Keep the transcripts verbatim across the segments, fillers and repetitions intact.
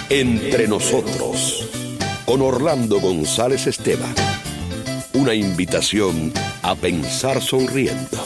Entre nosotros, con Orlando González Esteban. Una invitación a pensar sonriendo.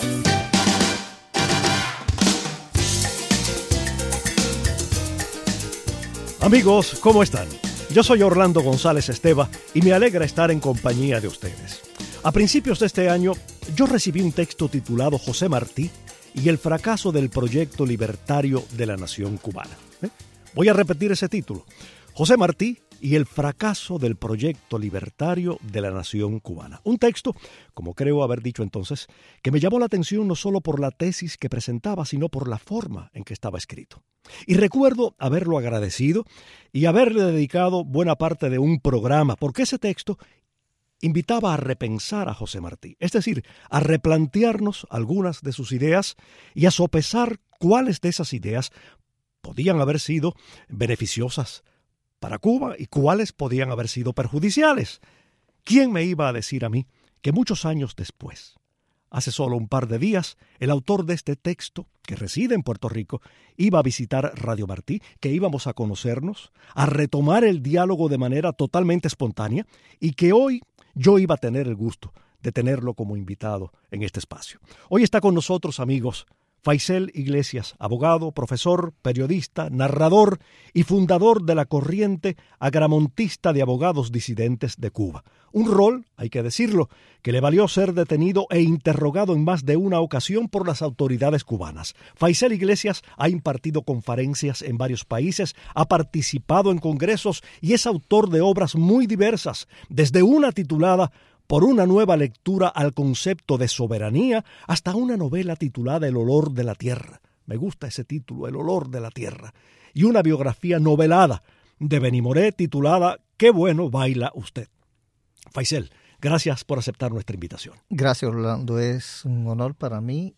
Amigos, ¿cómo están? Yo soy Orlando González Esteban y me alegra estar en compañía de ustedes. A principios de este año, yo recibí un texto titulado José Martí y el fracaso del proyecto libertario de la nación cubana. ¿Eh? Voy a repetir ese título. José Martí y el fracaso del proyecto libertario de la nación cubana. Un texto, como creo haber dicho entonces, que me llamó la atención no solo por la tesis que presentaba, sino por la forma en que estaba escrito. Y recuerdo haberlo agradecido y haberle dedicado buena parte de un programa, porque ese texto invitaba a repensar a José Martí, es decir, a replantearnos algunas de sus ideas y a sopesar cuáles de esas ideas podían haber sido beneficiosas para Cuba y cuáles podían haber sido perjudiciales. ¿Quién me iba a decir a mí que muchos años después, hace solo un par de días, el autor de este texto, que reside en Puerto Rico, iba a visitar Radio Martí, que íbamos a conocernos, a retomar el diálogo de manera totalmente espontánea y que hoy yo iba a tener el gusto de tenerlo como invitado en este espacio? Hoy está con nosotros, amigos, Faisel Iglesias, abogado, profesor, periodista, narrador y fundador de la corriente agramontista de abogados disidentes de Cuba. Un rol, hay que decirlo, que le valió ser detenido e interrogado en más de una ocasión por las autoridades cubanas. Faisel Iglesias ha impartido conferencias en varios países, ha participado en congresos y es autor de obras muy diversas, desde una titulada Por una nueva lectura al concepto de soberanía, hasta una novela titulada El olor de la tierra. Me gusta ese título, El olor de la tierra. Y una biografía novelada de Benimoré titulada Qué bueno baila usted. Faisel, gracias por aceptar nuestra invitación. Gracias, Orlando. Es un honor para mí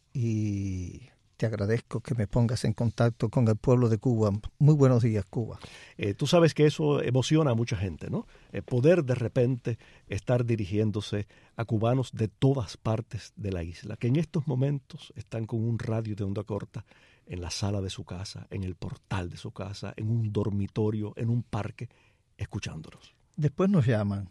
y te agradezco que me pongas en contacto con el pueblo de Cuba. Muy buenos días, Cuba. Eh, tú sabes que eso emociona a mucha gente, ¿no? Eh, poder de repente estar dirigiéndose a cubanos de todas partes de la isla, que en estos momentos están con un radio de onda corta en la sala de su casa, en el portal de su casa, en un dormitorio, en un parque, escuchándonos. Después nos llaman,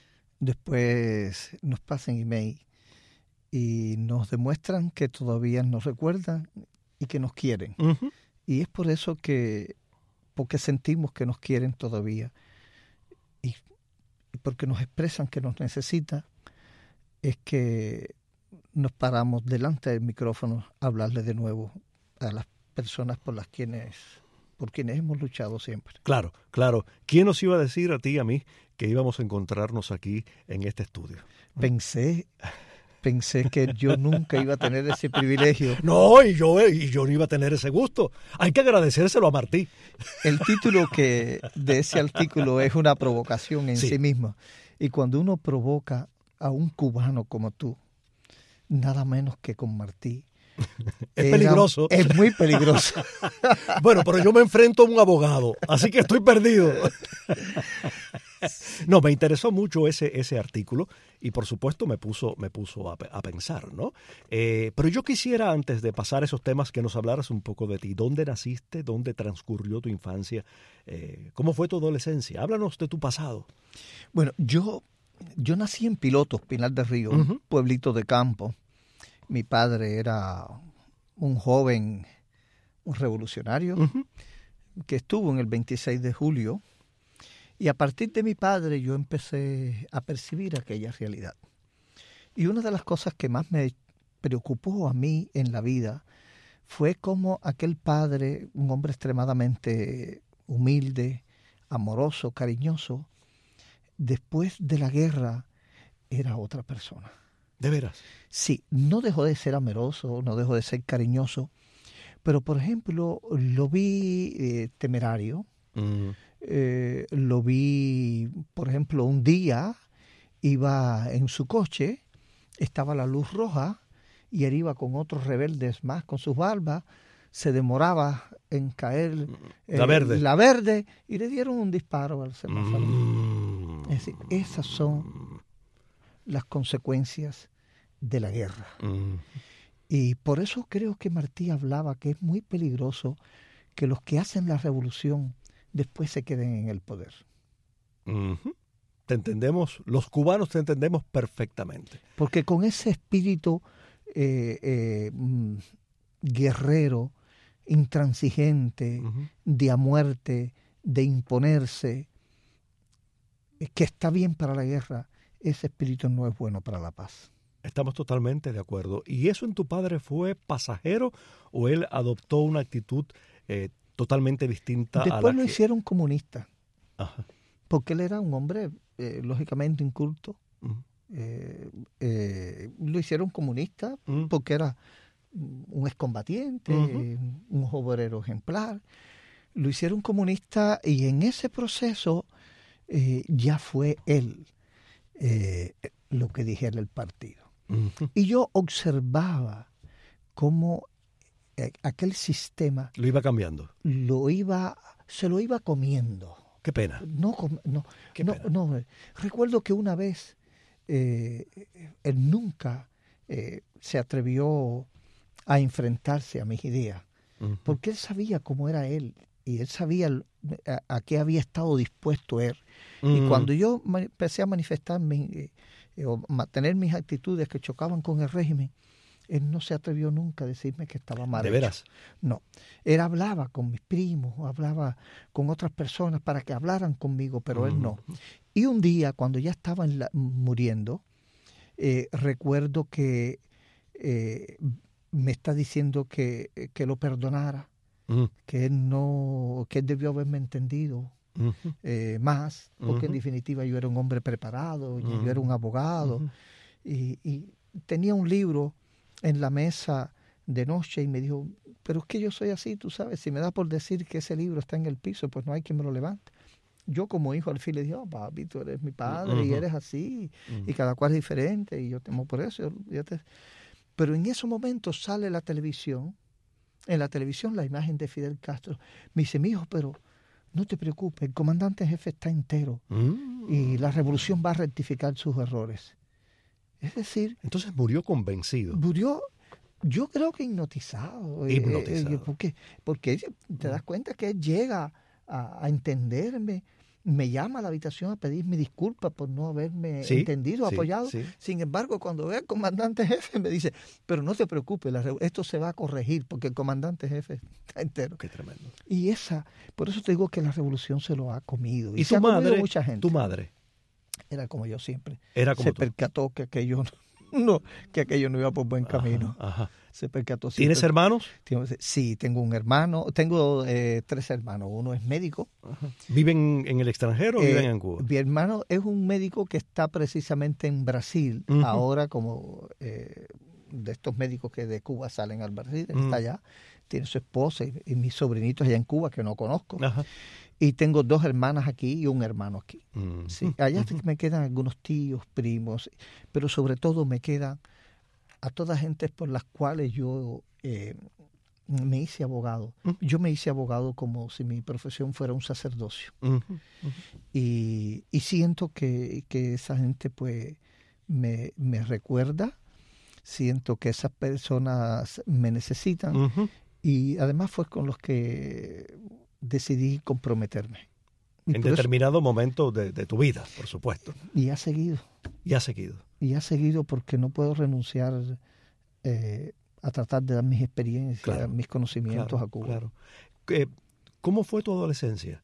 después nos pasan email y nos demuestran que todavía nos recuerdan y que nos quieren. Uh-huh. Y es por eso que, porque sentimos que nos quieren todavía y, y porque nos expresan que nos necesitan, es que nos paramos delante del micrófono a hablarle de nuevo a las personas por las quienes, por quienes hemos luchado siempre. Claro, claro. ¿Quién nos iba a decir a ti y a mí que íbamos a encontrarnos aquí en este estudio? Pensé... Pensé que yo nunca iba a tener ese privilegio. No, y yo, y yo no iba a tener ese gusto. Hay que agradecérselo a Martí. El título que de ese artículo es una provocación en sí, sí misma. Y cuando uno provoca a un cubano como tú, nada menos que con Martí, es era, peligroso. Es muy peligroso. Bueno, pero yo me enfrento a un abogado, así que estoy perdido. No, me interesó mucho ese, ese artículo y por supuesto me puso, me puso a, a pensar, ¿no? Eh, pero yo quisiera, antes de pasar esos temas, que nos hablaras un poco de ti. ¿Dónde naciste? ¿Dónde transcurrió tu infancia? Eh, ¿Cómo fue tu adolescencia? Háblanos de tu pasado. Bueno, yo, yo nací en Pilotos, Pinar del Río, uh-huh. un pueblito de campo. Mi padre era un joven, un revolucionario, uh-huh. que estuvo en el veintiséis de julio. Y a partir de mi padre yo empecé a percibir aquella realidad. Y una de las cosas que más me preocupó a mí en la vida fue cómo aquel padre, un hombre extremadamente humilde, amoroso, cariñoso, después de la guerra era otra persona. ¿De veras? Sí, no dejó de ser amoroso, no dejó de ser cariñoso, pero por ejemplo lo vi eh, temerario. Mm. Eh, lo vi, por ejemplo, un día iba en su coche, estaba la luz roja y él iba con otros rebeldes más con sus barbas, se demoraba en caer eh, la verde la verde y le dieron un disparo al semáforo. Mm. Es decir, esas son las consecuencias de la guerra. Mm. Y por eso creo que Martí hablaba que es muy peligroso que los que hacen la revolución después se queden en el poder. Uh-huh. Te entendemos, los cubanos te entendemos perfectamente. Porque con ese espíritu eh, eh, guerrero, intransigente, uh-huh. de a muerte, de imponerse, que está bien para la guerra, ese espíritu no es bueno para la paz. Estamos totalmente de acuerdo. ¿Y eso en tu padre fue pasajero o él adoptó una actitud eh, totalmente distinta Después a la lo que... hicieron comunista. Ajá. Porque él era un hombre eh, lógicamente inculto. Uh-huh. Eh, eh, lo hicieron comunista uh-huh. porque era un excombatiente, uh-huh. un obrero ejemplar. Lo hicieron comunista y en ese proceso eh, ya fue él eh, lo que dijera el partido. Uh-huh. Y yo observaba cómo eh, aquel sistema lo iba cambiando, lo iba, se lo iba comiendo. Qué pena. No, no, Qué no, pena. no. Recuerdo que una vez eh, él nunca eh, se atrevió a enfrentarse a mis ideas, uh-huh. porque él sabía cómo era él y él sabía a, a qué había estado dispuesto él. Uh-huh. Y cuando yo empecé a manifestarme eh, eh, o mantener mis actitudes que chocaban con el régimen, él no se atrevió nunca a decirme que estaba mal. ¿De veras? No. Él hablaba con mis primos, hablaba con otras personas para que hablaran conmigo, pero uh-huh. él no. Y un día, cuando ya estaba en la, muriendo, eh, recuerdo que eh, me está diciendo que, que lo perdonara, uh-huh. que él no, que él debió haberme entendido uh-huh. eh, más, porque uh-huh. en definitiva yo era un hombre preparado, uh-huh. yo era un abogado, uh-huh. y, y tenía un libro en la mesa de noche y me dijo, pero es que yo soy así, tú sabes, si me da por decir que ese libro está en el piso, pues no hay quien me lo levante. Yo como hijo al fin le dije, oh, papi, tú eres mi padre uh-huh. y eres así, uh-huh. y cada cual es diferente, y yo temo por eso. Yo te... Pero en esos momentos sale la televisión, en la televisión la imagen de Fidel Castro. Me dice, mi hijo, pero no te preocupes, el comandante jefe está entero uh-huh. y la revolución va a rectificar sus errores. Es decir... Entonces murió convencido. Murió, yo creo que hipnotizado. Hipnotizado. Eh, eh, porque, porque te das cuenta que él llega a, a entenderme, me llama a la habitación a pedirme disculpas por no haberme sí, entendido, sí, apoyado. Sí. Sin embargo, cuando ve al comandante jefe, me dice, pero no te preocupes, la, esto se va a corregir porque el comandante jefe está entero. Qué tremendo. Y esa, por eso te digo que la revolución se lo ha comido. Y, ¿Y se tu ha madre, comido mucha gente. tu madre? Era como yo siempre. Era como se tú. percató que aquello no, que aquello no iba por buen camino. Ajá, ajá. Se percató. ¿Tienes hermanos? Sí, tengo un hermano. Tengo eh, tres hermanos. Uno es médico. Ajá. ¿Viven en el extranjero o eh, viven en Cuba? Mi hermano es un médico que está precisamente en Brasil. Uh-huh. Ahora como eh, de estos médicos que de Cuba salen al Brasil. Uh-huh. Está allá. Tiene su esposa y, y mis sobrinitos allá en Cuba que no conozco. Ajá. Y tengo dos hermanas aquí y un hermano aquí. Mm. Sí, allá uh-huh. me quedan algunos tíos, primos, pero sobre todo me quedan a todas gentes por las cuales yo eh, me hice abogado. Uh-huh. Yo me hice abogado como si mi profesión fuera un sacerdocio. Uh-huh. Uh-huh. Y, y siento que, que esa gente pues me, me recuerda, siento que esas personas me necesitan uh-huh. y además fue con los que decidí comprometerme. Y en determinado eso, momento de, de tu vida, por supuesto. Y ha seguido. Y ha seguido. Y ha seguido porque no puedo renunciar eh, a tratar de dar mis experiencias, claro, mis conocimientos claro, a Cuba. Claro. Eh, ¿Cómo fue tu adolescencia?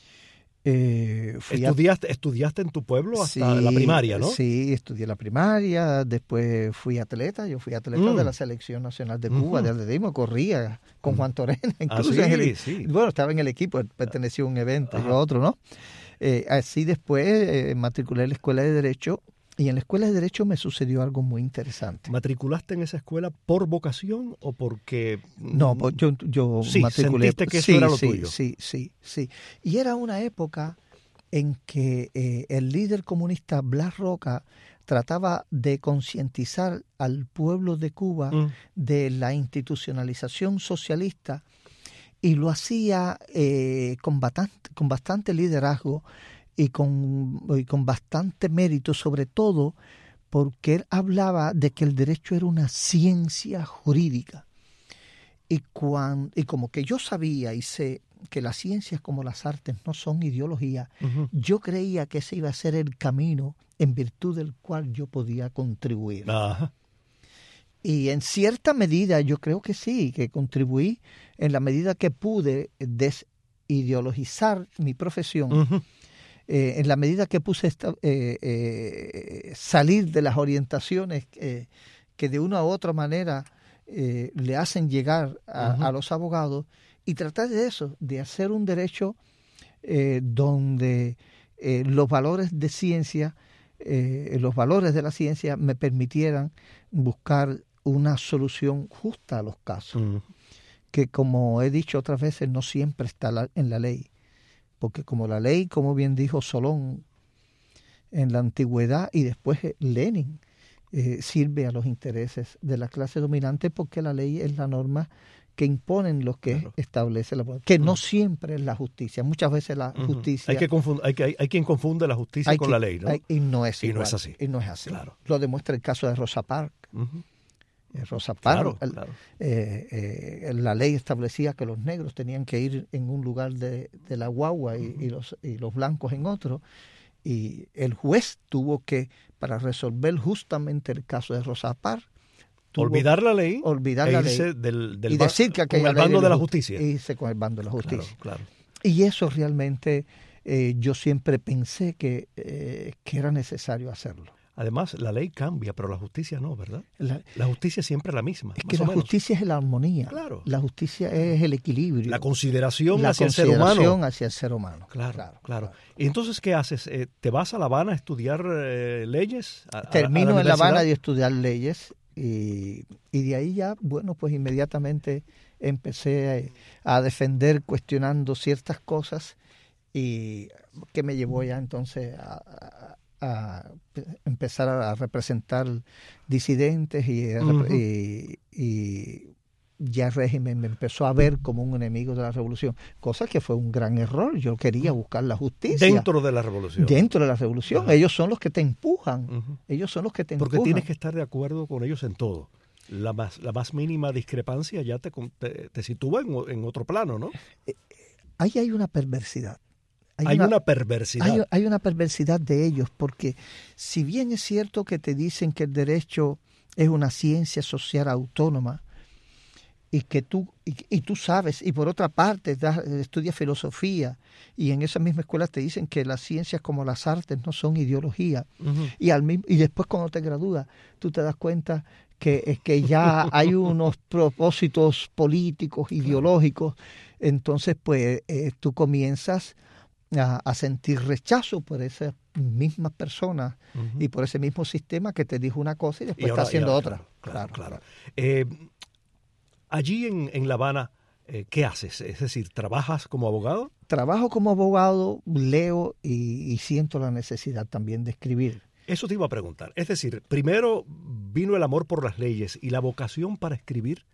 Eh, ¿Estudiaste, a... ¿Estudiaste en tu pueblo hasta sí, la primaria, no? Sí, estudié la primaria, después fui atleta, yo fui atleta mm. de la Selección Nacional de Cuba, uh-huh. de atletismo, corría con Juan Torena, incluso ah, sí, en el, sí. bueno, estaba en el equipo, pertenecía a un evento y otro, ¿no? Eh, así después eh, matriculé en la Escuela de Derecho, y en la Escuela de Derecho me sucedió algo muy interesante. ¿Matriculaste en esa escuela por vocación o porque...? No, yo, yo sí, matriculé... ¿sentiste que eso sí, era lo sí, tuyo? Sí, sí, sí. Y era una época en que eh, el líder comunista Blas Roca trataba de concientizar al pueblo de Cuba mm. de la institucionalización socialista y lo hacía eh, con, bastante, con bastante liderazgo y con, y con bastante mérito, sobre todo porque él hablaba de que el derecho era una ciencia jurídica. Y, cuando, y como que yo sabía y sé que las ciencias como las artes no son ideología, Uh-huh. yo creía que ese iba a ser el camino en virtud del cual yo podía contribuir. Ajá. Y en cierta medida yo creo que sí, que contribuí en la medida que pude desideologizar mi profesión, Uh-huh. eh, en la medida que puse esta, eh, eh, salir de las orientaciones eh, que de una u otra manera eh, le hacen llegar a, Uh-huh. a los abogados, y tratar de eso, de hacer un derecho eh, donde eh, los valores de ciencia, eh, los valores de la ciencia me permitieran buscar una solución justa a los casos, Uh-huh. que como he dicho otras veces no siempre está la, en la ley, porque como la ley, como bien dijo Solón en la antigüedad y después Lenin, eh, sirve a los intereses de la clase dominante, porque la ley es la norma que imponen los que Claro. establece la que no Uh-huh. siempre es la justicia. Muchas veces la Uh-huh. justicia Hay, que confund- hay, que, hay, hay quien confunde la justicia hay con que- la ley, ¿no? hay- y no es Y no igual, es así. y no es así. Claro. Lo demuestra el caso de Rosa Parks. Uh-huh. Eh, Rosa Claro, Parks, el- claro. eh, eh, la ley establecía que los negros tenían que ir en un lugar de, de la guagua y, y, los, y los blancos en otro, y el juez tuvo que, para resolver justamente el caso de Rosa Parks, tuvo Olvidar la ley olvidar e la irse ley del, del y ba- decir que con aquella el ley bando de la ju- justicia. irse con el bando de la Claro, justicia. claro. Y eso realmente eh, yo siempre pensé que, eh, que era necesario hacerlo. Además, la ley cambia, pero la justicia no, ¿verdad? La, La justicia siempre es la misma, es más que o la menos. justicia es la armonía. Claro. La justicia es el equilibrio. La consideración la hacia el ser humano. consideración hacia el ser humano. Claro, claro. ¿Y entonces qué haces? Eh, ¿Te vas a La Habana a estudiar eh, leyes? A- a- a Termino en La universidad? Habana de estudiar leyes y, y de ahí ya, bueno, pues inmediatamente empecé a, a defender cuestionando ciertas cosas, y que me llevó ya entonces a, a- a empezar a representar disidentes y, a repre- Ujú. y, y ya el régimen me empezó a ver como un enemigo de la revolución, cosa que fue un gran error. Yo quería buscar la justicia Dentro de la revolución. dentro de la revolución. Ajá. Ellos son los que te empujan. Ujú. Ellos son los que te Porque empujan. tienes que estar de acuerdo con ellos en todo. La más, la más mínima discrepancia ya te, con- te, te sitúa en, o- en otro plano, ¿no? Ahí hay una perversidad. Hay, una, perversidad. hay, hay una perversidad de ellos, porque si bien es cierto que te dicen que el derecho es una ciencia social autónoma, y que tú y, y tú sabes, y por otra parte das, estudias filosofía, y en esa misma escuela te dicen que las ciencias como las artes no son ideología, Ujú. y al mismo, y después cuando te gradúas tú te das cuenta que es que ya hay unos propósitos políticos, ideológicos. Entonces pues eh, tú comienzas a, a sentir rechazo por esas mismas personas Ujú. y por ese mismo sistema que te dijo una cosa y después Y ahora- está haciendo y ahora, otra. Claro, claro. claro. Eh, allí en, en La Habana, eh, ¿qué haces? Es decir, ¿trabajas como abogado? Trabajo como abogado, leo y, y siento la necesidad también de escribir. Eso te iba a preguntar. Es decir, primero vino el amor por las leyes y la vocación para escribir,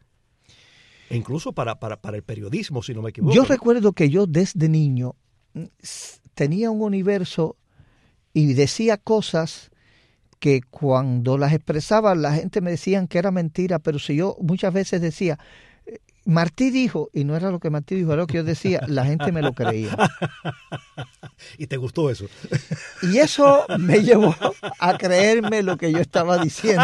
e incluso para, para, para el periodismo, si no me equivoco. Yo recuerdo que yo desde niño mm, s- tenía un universo y decía cosas que cuando las expresaba la gente me decían que era mentira, pero si yo muchas veces decía, eh, Martí dijo, y no era lo que Martí dijo, era lo que yo decía, la gente me lo creía. ¿Y te gustó eso? Y eso me llevó a creerme lo que yo estaba diciendo.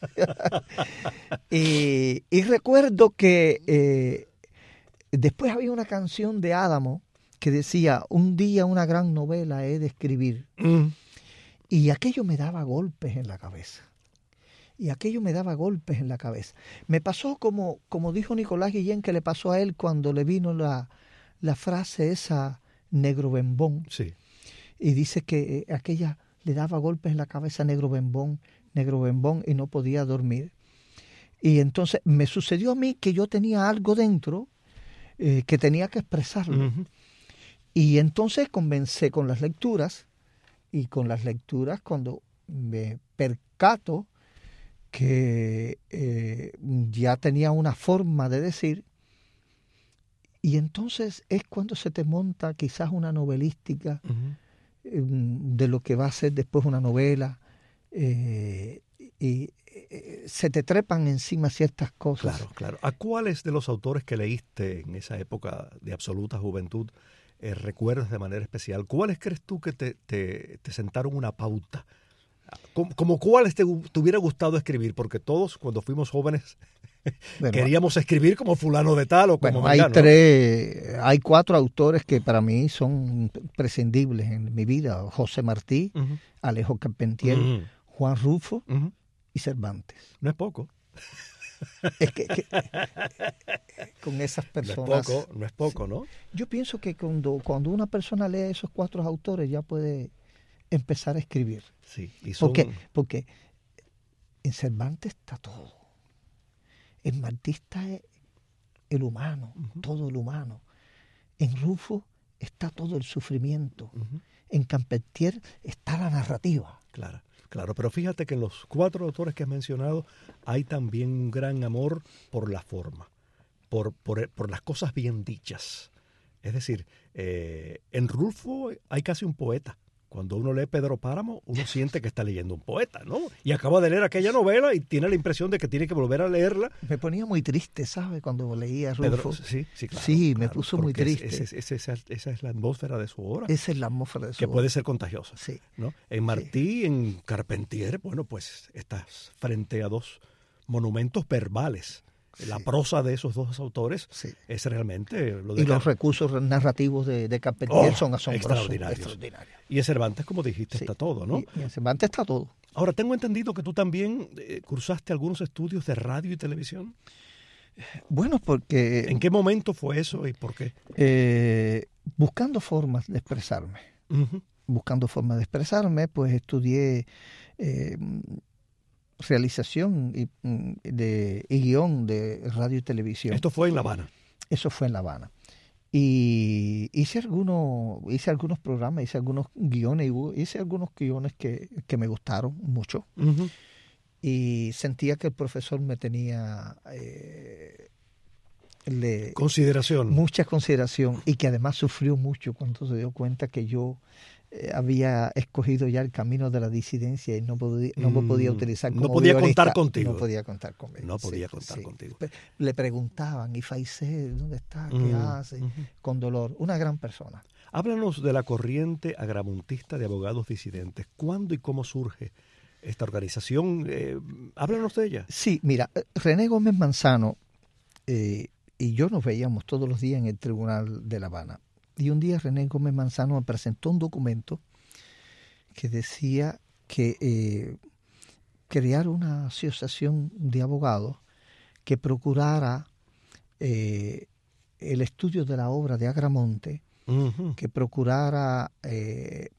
y, y recuerdo que eh, después había una canción de Adamo que decía, un día una gran novela he de escribir. Mm. Y aquello me daba golpes en la cabeza. Y aquello me daba golpes en la cabeza. Me pasó como, como dijo Nicolás Guillén, que le pasó a él cuando le vino la, la frase esa, negro bembón. Sí. Y dice que eh, aquella le daba golpes en la cabeza, negro bembón, negro bembón, y no podía dormir. Y entonces me sucedió a mí que yo tenía algo dentro eh, que tenía que expresarlo. Ujú. Y entonces comencé con las lecturas, y con las lecturas cuando me percato que eh, ya tenía una forma de decir, y entonces es cuando se te monta quizás una novelística Ujú. eh, de lo que va a ser después una novela, eh, y eh, se te trepan encima ciertas cosas. Claro, claro. ¿A cuáles de los autores que leíste en esa época de absoluta juventud eh, recuerdas de manera especial? ¿Cuáles crees tú que te, te, te sentaron una pauta? ¿Como, como cuáles te, te hubiera gustado escribir? Porque todos, cuando fuimos jóvenes, bueno, queríamos escribir como fulano de tal o como bueno, hay Mangano. tres, hay cuatro autores que para mí son imprescindibles en mi vida: José Martí, uh-huh. Alejo Carpentier, uh-huh. Juan Rulfo uh-huh. y Cervantes. No es poco. Es que, que con esas personas... No es poco, no es poco, ¿no? Yo pienso que cuando, cuando una persona lee esos cuatro autores ya puede empezar a escribir. Sí, y son... porque, porque en Cervantes está todo. En Martí está el humano, uh-huh. todo el humano. En Rulfo está todo el sufrimiento. Uh-huh. En Carpentier está la narrativa. Claro, claro, pero fíjate que en los cuatro autores que has mencionado hay también un gran amor por la forma, por, por, por las cosas bien dichas. Es decir, eh, en Rulfo hay casi un poeta. Cuando uno lee Pedro Páramo, uno siente que está leyendo un poeta, ¿no? Y acaba de leer aquella novela y tiene la impresión de que tiene que volver a leerla. Me ponía muy triste, ¿sabes? Cuando leía Rulfo. Pedro, sí, sí, claro. Sí, me claro, puso muy triste. Es, es, es, esa, esa es la atmósfera de su obra. Esa es la atmósfera de su que obra. Que puede ser contagiosa. Sí. ¿No? En Martí, sí. En Carpentier, bueno, pues estás frente a dos monumentos verbales. La sí. prosa de esos dos autores sí. es realmente... Lo de y los Car... recursos narrativos de, de Carpentier oh, son asombrosos. Extraordinarios. extraordinarios. Y en Cervantes, como dijiste, sí. está todo, ¿no? Y, y en Cervantes está todo. Ahora, tengo entendido que tú también eh, cursaste algunos estudios de radio y televisión. Bueno, porque... ¿En qué momento fue eso y por qué? Eh, buscando formas de expresarme. Uh-huh. Buscando formas de expresarme, pues estudié... Eh, realización y, de, y guión de radio y televisión. ¿Esto fue en La Habana? Eso fue en La Habana. Y hice algunos, hice algunos programas, hice algunos guiones, hice algunos guiones que, que me gustaron mucho. Uh-huh. Y sentía que el profesor me tenía eh, le, consideración. Mucha consideración, y que además sufrió mucho cuando se dio cuenta que yo Eh, había escogido ya el camino de la disidencia y no podía, no me podía utilizar como no podía guionista. contar contigo. No podía contar conmigo. No podía sí, contar sí. contigo. Le preguntaban, ¿y Faisé dónde está? ¿Qué uh-huh. hace? Uh-huh. Con dolor. Una gran persona. Háblanos de la corriente agramontista de abogados disidentes. ¿Cuándo y cómo surge esta organización? Eh, háblanos de ella. Sí, mira, René Gómez Manzano eh, y yo nos veíamos todos los días en el Tribunal de La Habana. Y un día René Gómez Manzano me presentó un documento que decía que eh, crear una asociación de abogados que procurara eh, el estudio de la obra de Agramonte, uh-huh. que procurara eh,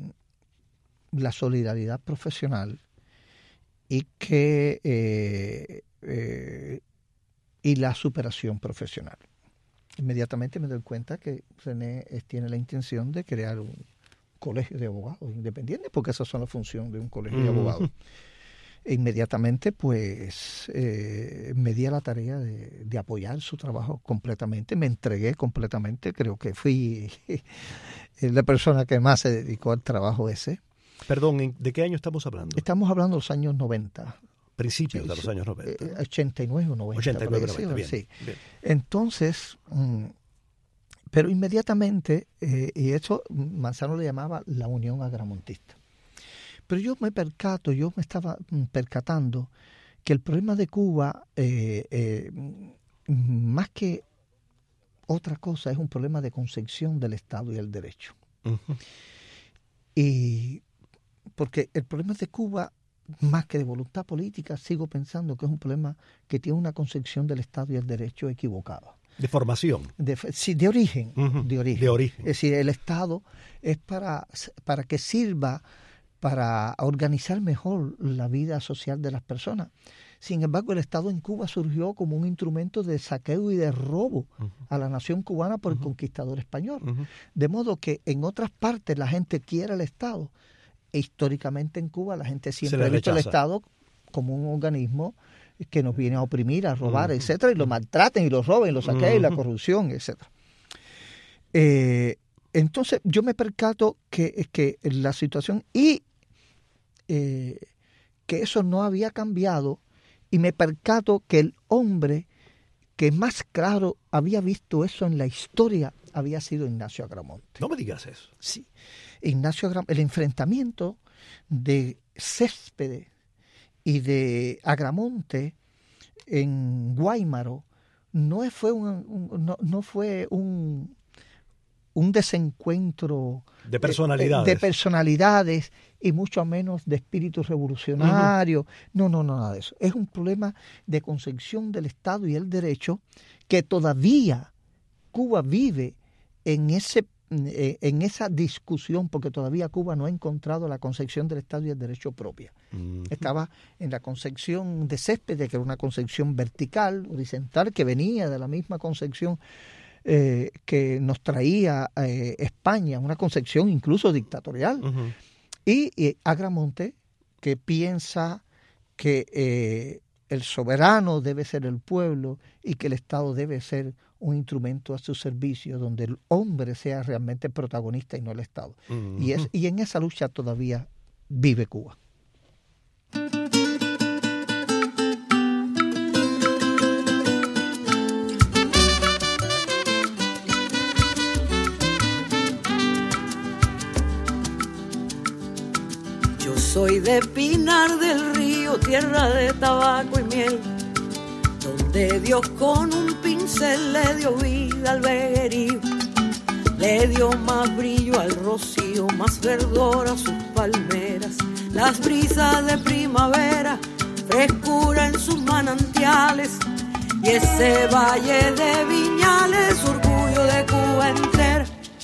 la solidaridad profesional y que eh, eh, y la superación profesional. Inmediatamente me doy cuenta que René tiene la intención de crear un colegio de abogados independientes, porque esas son las funciones de un colegio mm. de abogados. E inmediatamente, pues, eh, me di a la tarea de, de apoyar su trabajo completamente. Me entregué completamente. Creo que fui la persona que más se dedicó al trabajo ese. Perdón, ¿de qué año estamos hablando? Estamos hablando de los años noventa. Principios de los años noventa. ochenta y nueve o noventa. ochenta y nueve, noventa, bien, sí. Bien. Entonces, mm, pero inmediatamente, eh, y eso Manzano le llamaba la Unión Agramontista. Pero yo me percato, yo me estaba percatando que el problema de Cuba, eh, eh, más que otra cosa, es un problema de concepción del Estado y el derecho. Uh-huh. Y porque el problema de Cuba, más que de voluntad política, sigo pensando que es un problema que tiene una concepción del Estado y el derecho equivocada. De formación. De, sí, de origen, uh-huh. de origen. De origen. Es decir, el Estado es para, para que sirva para organizar mejor la vida social de las personas. Sin embargo, el Estado en Cuba surgió como un instrumento de saqueo y de robo uh-huh. a la nación cubana por uh-huh. el conquistador español. Uh-huh. De modo que en otras partes la gente quiere el Estado. E históricamente en Cuba la gente siempre ha visto al Estado como un organismo que nos viene a oprimir, a robar, uh-huh. etcétera, y lo maltraten y lo roben, lo saqueen, uh-huh. y la corrupción, etcétera. Eh, entonces yo me percato que, que la situación y eh, que eso no había cambiado y me percato que el hombre que más claro había visto eso en la historia había sido Ignacio Agramonte. No me digas eso. Sí, Ignacio Agramonte, el enfrentamiento de Céspedes y de Agramonte en Guáimaro no fue un, un no, no fue un un desencuentro de personalidades. De, de personalidades y mucho menos de espíritu revolucionario. Uh-huh. No, no, no, nada de eso. Es un problema de concepción del Estado y el derecho que todavía Cuba vive en ese en esa discusión, porque todavía Cuba no ha encontrado la concepción del Estado y el derecho propia. Uh-huh. Estaba en la concepción de Céspedes, que era una concepción vertical, horizontal, que venía de la misma concepción Eh, que nos traía eh, España, una concepción incluso dictatorial. Uh-huh. Y, y Agramonte, que piensa que eh, el soberano debe ser el pueblo y que el Estado debe ser un instrumento a su servicio, donde el hombre sea realmente protagonista y no el Estado. Uh-huh. Y, es, y en esa lucha todavía vive Cuba. Soy de Pinar del Río, tierra de tabaco y miel, donde Dios con un pincel le dio vida al veguerío, le dio más brillo al rocío, más verdor a sus palmeras, las brisas de primavera, frescura en sus manantiales, y ese valle de viñales, orgullo de Cuba entera.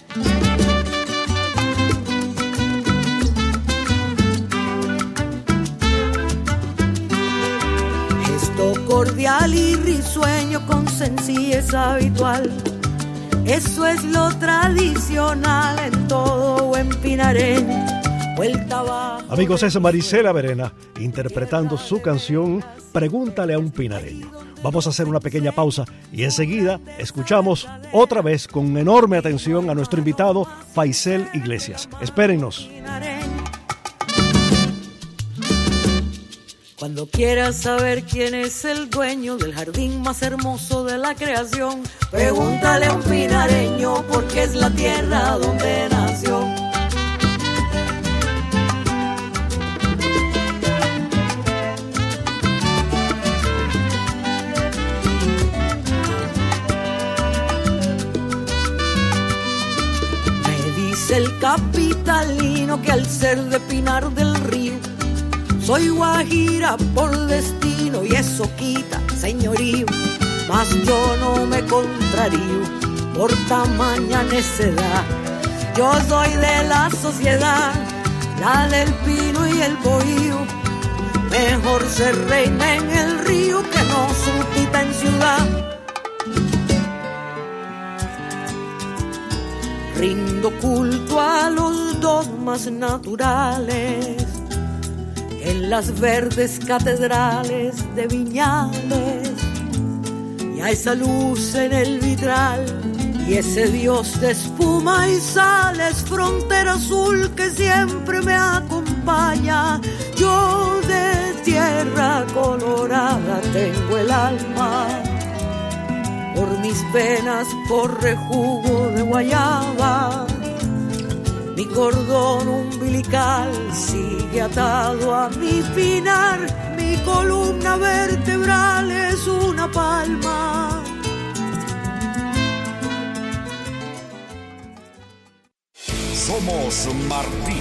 Cordial y risueño con sencillez habitual, eso es lo tradicional en todo buen pinareño. Vuelta abajo. Amigos, es Marisela Verena interpretando su canción Pregúntale a un pinareño. Vamos a hacer una pequeña pausa y enseguida escuchamos otra vez con enorme atención a nuestro invitado Faisel Iglesias. Espérennos. Cuando quieras saber quién es el dueño del jardín más hermoso de la creación, pregúntale a un pinareño porque es la tierra donde nació. Me dice el capitalino que al ser de Pinar del Río soy guajira por destino y eso quita señorío, mas yo no me contrarío por tamaña necedad. Yo soy de la sociedad, la del pino y el bohío, mejor ser reina en el río que no súbdita en ciudad. Rindo culto a los dogmas naturales en las verdes catedrales de Viñales, y a esa luz en el vitral, y ese Dios de espuma y sales, frontera azul que siempre me acompaña. Yo de tierra colorada tengo el alma, por mis venas corre jugo de guayaba. Mi cordón umbilical sigue atado a mi pinar, mi columna vertebral es una palma. Somos Martí.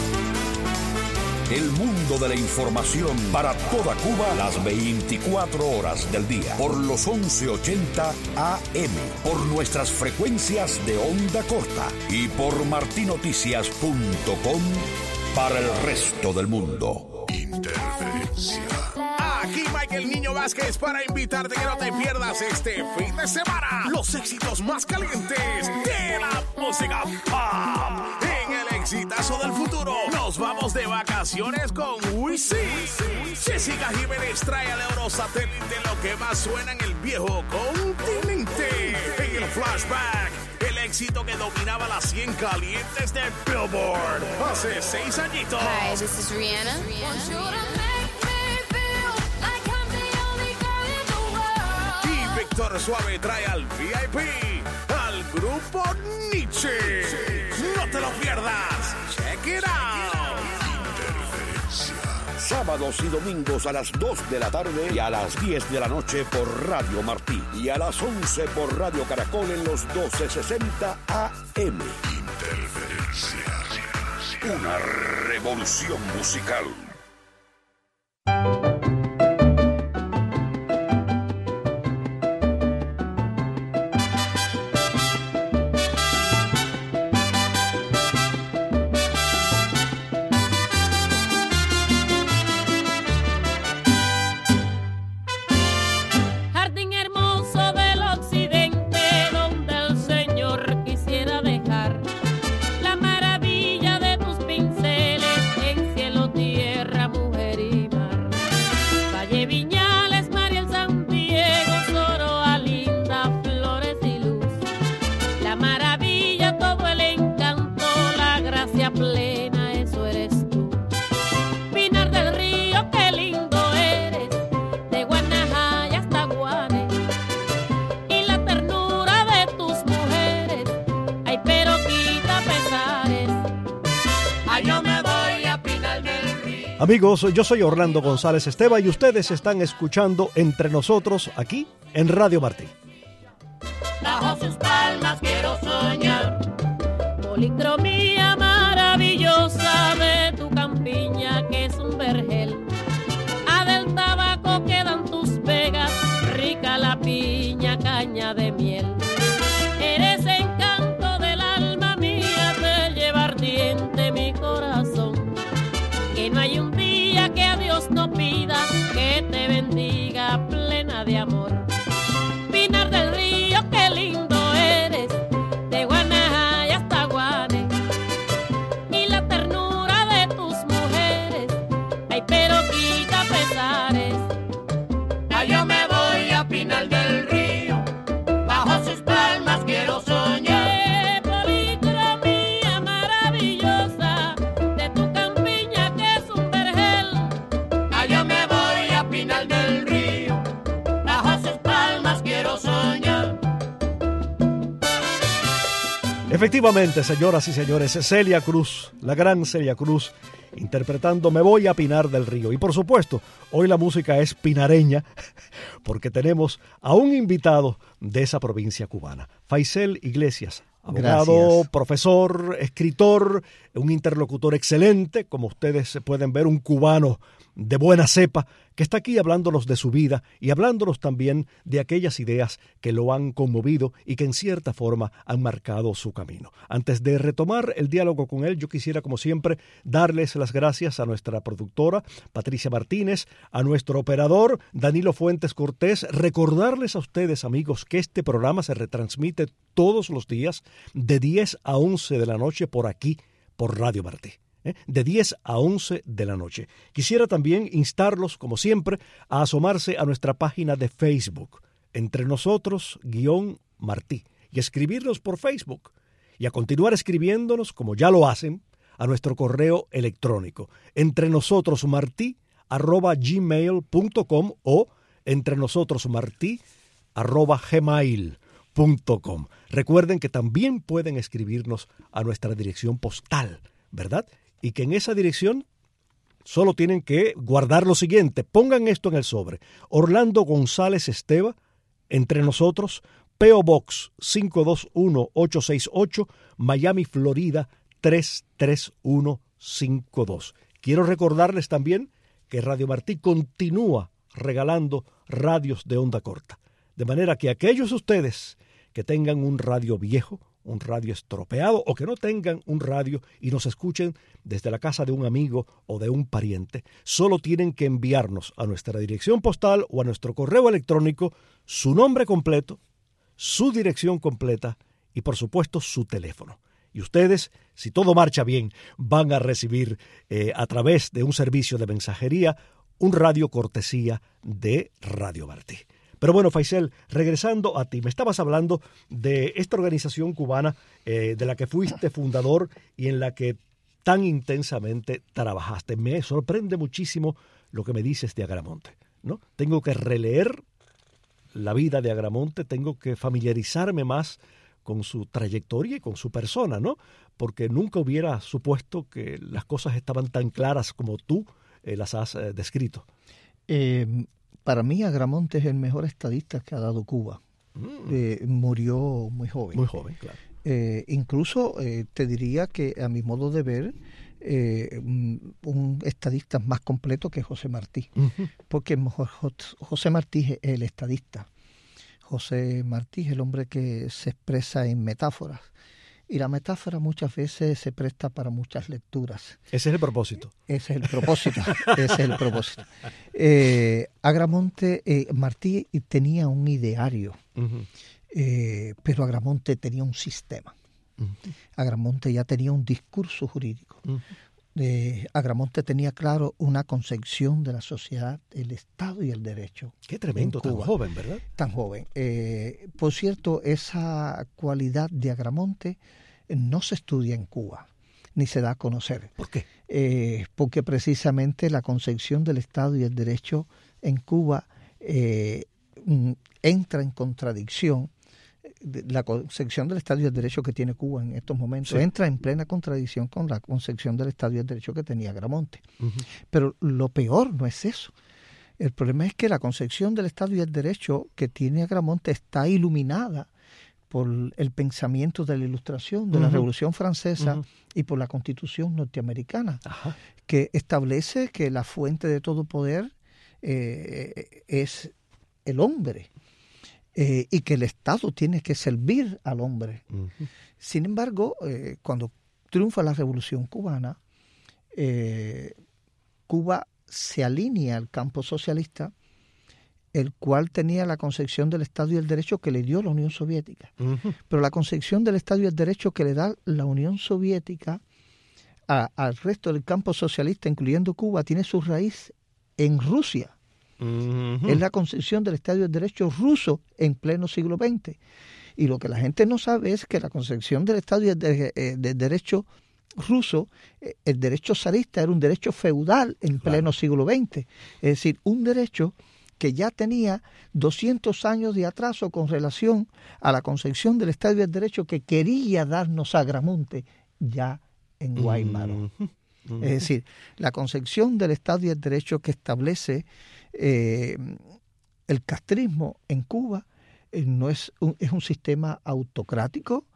El mundo de la información para toda Cuba las veinticuatro horas del día por los once ochenta A M, por nuestras frecuencias de onda corta y por martinoticias punto com para el resto del mundo. Interferencia. Aquí Michael Niño Vázquez para invitarte que no te pierdas este fin de semana los éxitos más calientes de la música pop. En el exitazo del futuro nos vamos de vacaciones con Wisin. Jessica Jiménez trae al euro satélite lo que más suena en el viejo continente. En el flashback, el éxito que dominaba las cien calientes de Billboard hace seis añitos. Hi, this is Rihanna. Rihanna. Víctor Suave trae al V I P, al grupo Nietzsche. No te lo pierdas. Check it out. Sábados y domingos a las dos de la tarde y a las diez de la noche por Radio Martí. Y a las once por Radio Caracol en los doce sesenta A M. Interferencia. Una revolución musical. Amigos, yo soy Orlando González Esteva y ustedes están escuchando Entre Nosotros aquí en Radio Martí. Bajo sus palmas quiero soñar, policromía maravillosa de tu campiña que es un vergel. A del tabaco quedan tus vegas, rica la piña, caña de miel. Eres encanto del alma mía, te lleva ardiente mi corazón. Que no hay un día que a Dios no pida que te bendiga plena de amor. Pinar del Río, qué lindo eres, de Guanajay hasta Guane. Y la ternura de tus mujeres, ay pero quita pesares. Ay yo me voy a Pinar del Río, bajo sus palmas quiero soñar. Efectivamente, señoras y señores, Celia Cruz, la gran Celia Cruz, interpretando Me voy a Pinar del Río. Y por supuesto, hoy la música es pinareña, porque tenemos a un invitado de esa provincia cubana, Faisel Iglesias, abogado, Gracias. Profesor, escritor, un interlocutor excelente, como ustedes pueden ver, un cubano de buena cepa, que está aquí hablándonos de su vida y hablándonos también de aquellas ideas que lo han conmovido y que en cierta forma han marcado su camino. Antes de retomar el diálogo con él, yo quisiera, como siempre, darles las gracias a nuestra productora, Patricia Martínez, a nuestro operador, Danilo Fuentes Cortés, recordarles a ustedes, amigos, que este programa se retransmite todos los días de diez a once de la noche por aquí, por Radio Martí. De diez a once de la noche. Quisiera también instarlos, como siempre, a asomarse a nuestra página de Facebook, Entre Nosotros, guión Martí, y escribirnos por Facebook, y a continuar escribiéndonos, como ya lo hacen, a nuestro correo electrónico, entrenosotros.martí arroba gmail punto com o entrenosotros.martí arroba gmail punto com. Recuerden que también pueden escribirnos a nuestra dirección postal, ¿verdad? Y que en esa dirección solo tienen que guardar lo siguiente. Pongan esto en el sobre. Orlando González Esteva, Entre Nosotros, P O Box cinco dos uno ocho seis ocho, Miami, Florida tres tres uno cinco dos. Quiero recordarles también que Radio Martí continúa regalando radios de onda corta. De manera que aquellos de ustedes que tengan un radio viejo, un radio estropeado o que no tengan un radio y nos escuchen desde la casa de un amigo o de un pariente, solo tienen que enviarnos a nuestra dirección postal o a nuestro correo electrónico su nombre completo, su dirección completa y por supuesto su teléfono. Y ustedes, si todo marcha bien, van a recibir eh, a través de un servicio de mensajería un radio cortesía de Radio Martí. Pero bueno, Faisel, regresando a ti, me estabas hablando de esta organización cubana eh, de la que fuiste fundador y en la que tan intensamente trabajaste. Me sorprende muchísimo lo que me dices de Agramonte, ¿no? Tengo que releer la vida de Agramonte tengo que familiarizarme más con su trayectoria y con su persona, ¿no? Porque nunca hubiera supuesto que las cosas estaban tan claras como tú eh, las has eh, descrito. Eh, para mí Agramonte es el mejor estadista que ha dado Cuba. Mm. Eh, murió muy joven. Muy joven, claro. Eh, incluso eh, te diría que a mi modo de ver, eh, un, un estadista más completo que José Martí, uh-huh. porque José Martí es el estadista. José Martí es el hombre que se expresa en metáforas, y la metáfora muchas veces se presta para muchas lecturas. Ese es el propósito. Ese es el propósito. ese es el propósito. Eh, Agramonte, eh, Martí tenía un ideario, uh-huh. eh, pero Agramonte tenía un sistema. Uh-huh. Agramonte ya tenía un discurso jurídico. Uh-huh. Eh, Agramonte tenía claro una concepción de la sociedad, el Estado y el derecho. Qué tremendo, tan joven, ¿verdad? Tan joven. Eh, por cierto, esa cualidad de Agramonte no se estudia en Cuba, ni se da a conocer. ¿Por qué? Eh, porque precisamente la concepción del Estado y el derecho en Cuba eh, entra en contradicción. La concepción del Estado y el derecho que tiene Cuba en estos momentos sí. entra en plena contradicción con la concepción del Estado y el derecho que tenía Agramonte. Uh-huh. Pero lo peor no es eso. El problema es que la concepción del Estado y el derecho que tiene Agramonte está iluminada por el pensamiento de la Ilustración, de uh-huh. la Revolución Francesa uh-huh. y por la Constitución norteamericana, uh-huh. que establece que la fuente de todo poder eh, es el hombre. Eh, y que el Estado tiene que servir al hombre. Uh-huh. Sin embargo, eh, cuando triunfa la Revolución Cubana, eh, Cuba se alinea al campo socialista, el cual tenía la concepción del Estado y el derecho que le dio la Unión Soviética. Uh-huh. Pero la concepción del Estado y el derecho que le da la Unión Soviética a, al resto del campo socialista, incluyendo Cuba, tiene su raíz en Rusia. Uh-huh. Es la concepción del Estado y el derecho ruso en pleno siglo veinte. Y lo que la gente no sabe es que la concepción del Estado y el de, eh, del derecho ruso, eh, el derecho zarista era un derecho feudal en claro. pleno siglo veinte. Es decir, un derecho que ya tenía doscientos años de atraso con relación a la concepción del Estado y el derecho que quería darnos Agramonte ya en Guaymaro. Uh-huh. Uh-huh. Es decir, la concepción del Estado y el derecho que establece eh, el castrismo en Cuba eh, no es un, es un sistema autocrático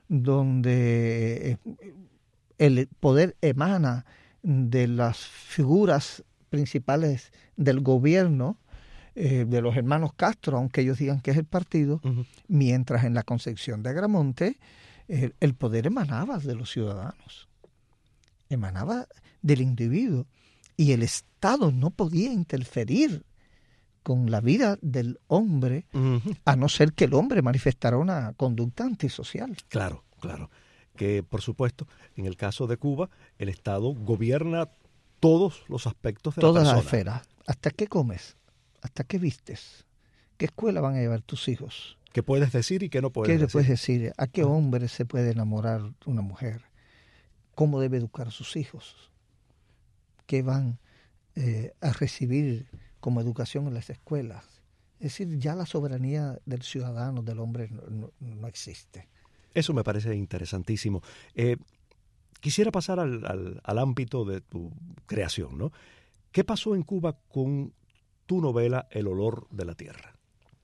donde el poder emana de las figuras principales del gobierno, eh, de los hermanos Castro, aunque ellos digan que es el partido, uh-huh. mientras en la concepción de Agramonte eh, el poder emanaba de los ciudadanos, emanaba del individuo, y el Estado no podía interferir con la vida del hombre, uh-huh. a no ser que el hombre manifestara una conducta antisocial. Claro, claro. Que, por supuesto, en el caso de Cuba, el Estado gobierna todos los aspectos de Todas la persona. Todas las esferas. ¿Hasta qué comes? ¿Hasta qué vistes? ¿Qué escuela van a llevar tus hijos? ¿Qué puedes decir y qué no puedes ¿Qué decir? le puedes decir? ¿A qué hombre se puede enamorar una mujer? ¿Cómo debe educar a sus hijos? ¿Qué van eh, a recibir como educación en las escuelas? Es decir, ya la soberanía del ciudadano, del hombre, no, no, no existe. Eso me parece interesantísimo. Eh, quisiera pasar al, al, al ámbito de tu creación, ¿no? ¿Qué pasó en Cuba con tu novela El olor de la tierra?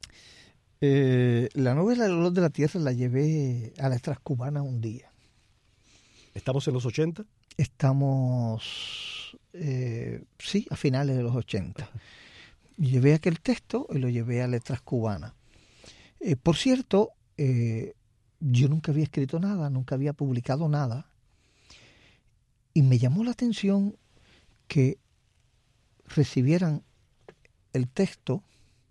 Eh, la novela El olor de la tierra la llevé a Letras Cubanas un día. ¿Estamos en los ochenta? Estamos, eh, sí, a finales de los ochenta. Llevé aquel texto y lo llevé a Letras Cubanas. Eh, por cierto, eh, yo nunca había escrito nada, nunca había publicado nada. Y me llamó la atención que recibieran el texto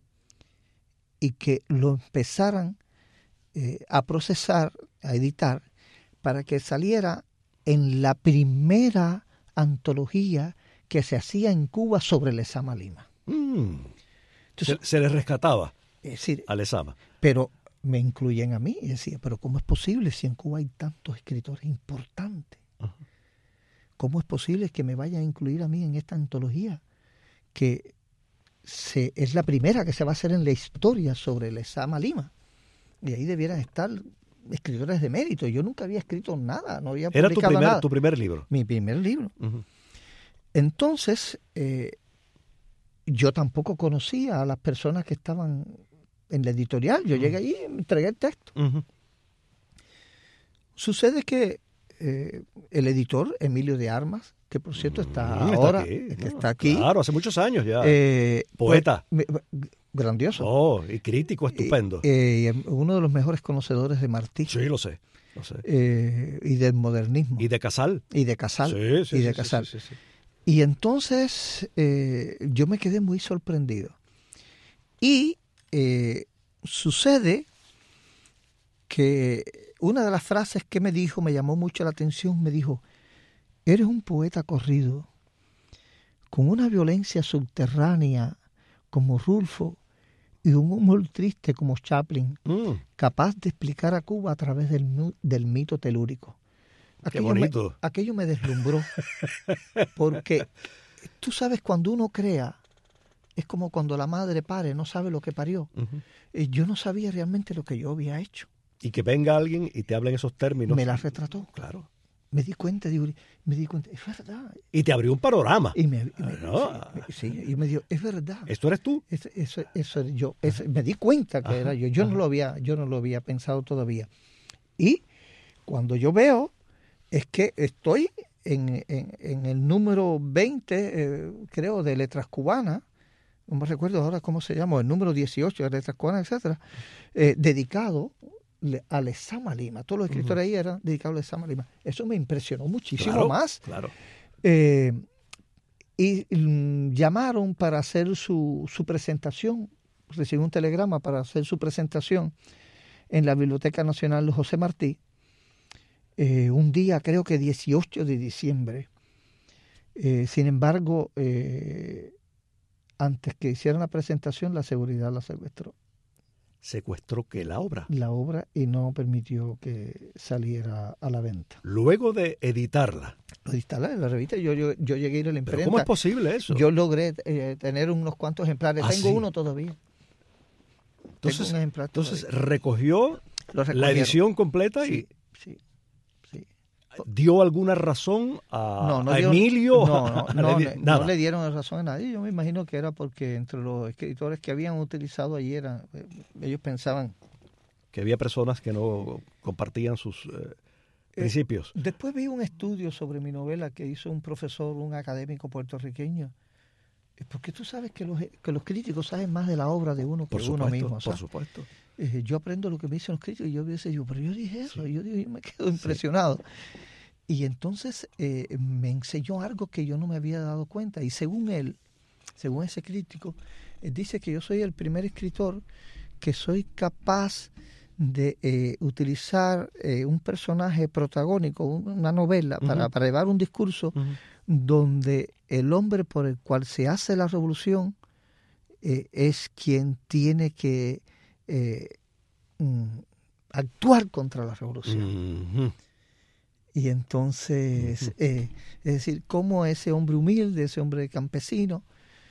y que lo empezaran eh, a procesar, a editar, para que saliera en la primera antología que se hacía en Cuba sobre Lezama Lima. Mm. Entonces, se, se le rescataba es decir, a Lezama. Pero me incluyen a mí y decía, pero ¿cómo es posible si en Cuba hay tantos escritores importantes? Uh-huh. ¿Cómo es posible que me vayan a incluir a mí en esta antología que se, es la primera que se va a hacer en la historia sobre Lezama Lima. Y ahí debieran estar escritores de mérito. Yo nunca había escrito nada, no había ¿Era tu publicado primer, nada. tu primer libro? Mi primer libro. Uh-huh. Entonces, eh, yo tampoco conocía a las personas que estaban en la editorial. Yo uh-huh. llegué allí y me entregué el texto. Uh-huh. Sucede que eh, el editor, Emilio de Armas, que por cierto está mm, ahora, está aquí, que no, está aquí. Claro, hace muchos años ya. Eh, Poeta. Pues, grandioso. Oh, y crítico estupendo. Eh, eh, uno de los mejores conocedores de Martí. Sí, lo sé. Lo sé. Eh, y del modernismo. Y de Casal. Y de Casal. Sí, sí, y de sí, Casal. Sí, sí, sí, sí. Y entonces eh, yo me quedé muy sorprendido. Y eh, sucede que una de las frases que me dijo, me llamó mucho la atención, me dijo: eres un poeta corrido, con una violencia subterránea como Rulfo y un humor triste como Chaplin, mm. capaz de explicar a Cuba a través del, del mito telúrico. Aquello Qué bonito. Me, aquello me deslumbró, porque tú sabes, cuando uno crea, es como cuando la madre pare, no sabe lo que parió. Uh-huh. Y yo no sabía realmente lo que yo había hecho. Y que venga alguien y te hable en esos términos. Me la retrató. Claro. Me di cuenta, digo, me di cuenta, es verdad. Y te abrió un panorama. Y me, y me, no. sí, sí, y me dijo, es verdad. ¿Esto eres tú? Eso, eso, eso yo. Eso, me di cuenta que ajá, era yo. Yo no lo había, yo no lo había pensado todavía. Y cuando yo veo, es que estoy en, en, en el número veinte, eh, creo, de Letras Cubanas. No me recuerdo ahora cómo se llama, el número dieciocho de Letras Cubanas, etcétera, eh, dedicado a Lezama Lima. Todos los escritores uh-huh. ahí eran dedicados a Lezama Lima. Eso me impresionó muchísimo claro, más. Claro. Eh, y mm, llamaron para hacer su, su presentación, recibí un telegrama para hacer su presentación en la Biblioteca Nacional José Martí, eh, un día creo que dieciocho de diciembre. Eh, sin embargo, eh, antes que hicieran la presentación, la seguridad la secuestró. ¿Secuestró qué? ¿La obra? La obra, y no permitió que saliera a la venta. Luego de editarla. Editarla en la revista, yo, yo, yo llegué a ir a la imprenta. ¿Pero cómo es posible eso? Yo logré eh, tener unos cuantos ejemplares. ¿Ah, Tengo sí? uno todavía. Entonces, Tengo un ejemplar entonces todavía. recogió la edición completa sí, y... Sí, sí. ¿Dio alguna razón a, no, no a dio, Emilio? No, no, no, le, no, no le dieron razón a nadie. Yo me imagino que era porque entre los escritores que habían utilizado allí, era, ellos pensaban... Que había personas que no compartían sus eh, eh, principios. Después vi un estudio sobre mi novela que hizo un profesor, un académico puertorriqueño. Porque tú sabes que los, que los críticos saben más de la obra de uno que por supuesto, uno mismo. Por ¿sabes? supuesto. Eh, yo aprendo lo que me dicen los críticos y yo hubiese dicho, pero yo dije eso, sí. yo, yo me quedo impresionado. Sí. Y entonces eh, me enseñó algo que yo no me había dado cuenta. Y según él, según ese crítico, él dice que yo soy el primer escritor que soy capaz de eh, utilizar eh, un personaje protagónico, una novela, uh-huh. para, para llevar un discurso uh-huh. donde el hombre por el cual se hace la revolución eh, es quien tiene que eh, mm, actuar contra la revolución. Uh-huh. Y entonces, uh-huh. eh, es decir, cómo ese hombre humilde, ese hombre campesino,